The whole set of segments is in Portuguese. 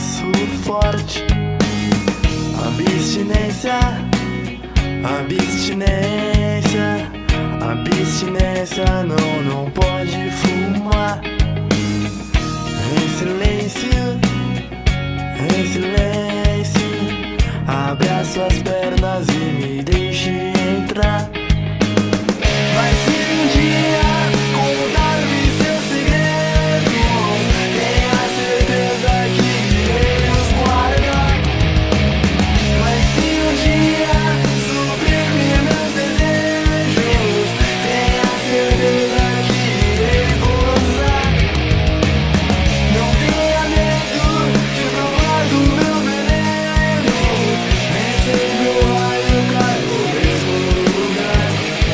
sexo forte. Abstinência, abstinência, abstinência, não pode fumar. Em silêncio, abre as suas pernas e me deixe entrar. Mas se um dia contar-me seus segredos, tenha certeza que irei os guardar. Mas se um dia suprimir meus desejos, tenha certeza que irei gozar. Não tenha medo de provar do meu veneno, nem sempre o raio cai no mesmo lugar.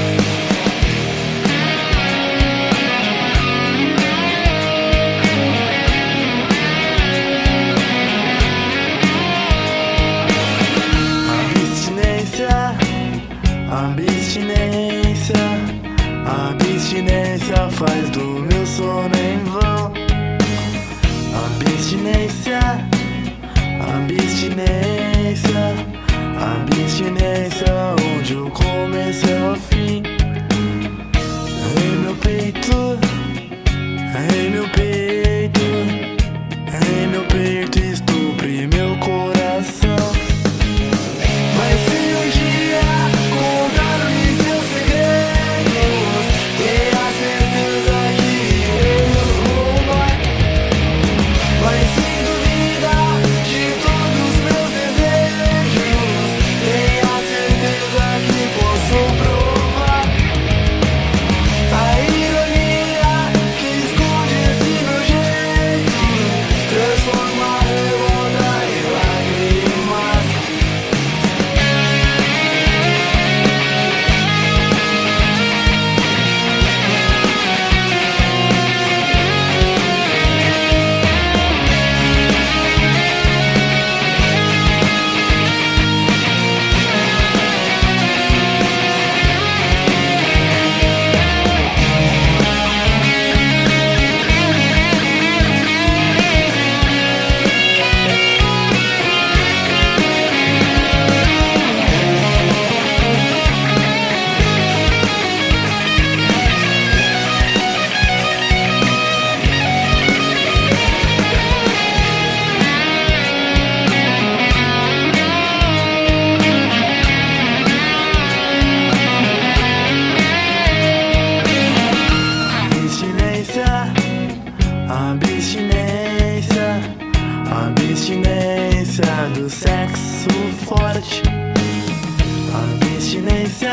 Abstinência, abstinência faz do meu sono em vão. Abstinência, abstinência, abstinência, onde o começo é o fim. Em meu peito, em meu peito, em meu peito estupre meu coração. Mas se um dia contar-me seus segredos, tenha certeza que irei os roubar. Mas sem dúvida de todos meus desejos, tenha certeza que posso provar a ironia que esconde esse meu jeito, transforma a revolta em lágrimas. Abstinência, abstinência do sexo forte. Abstinência,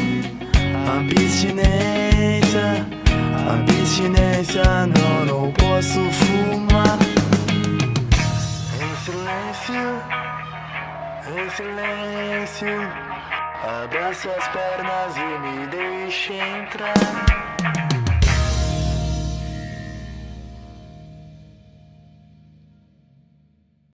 abstinência, abstinência, não posso fumar. Em silêncio, abra suas pernas e me deixe entrar.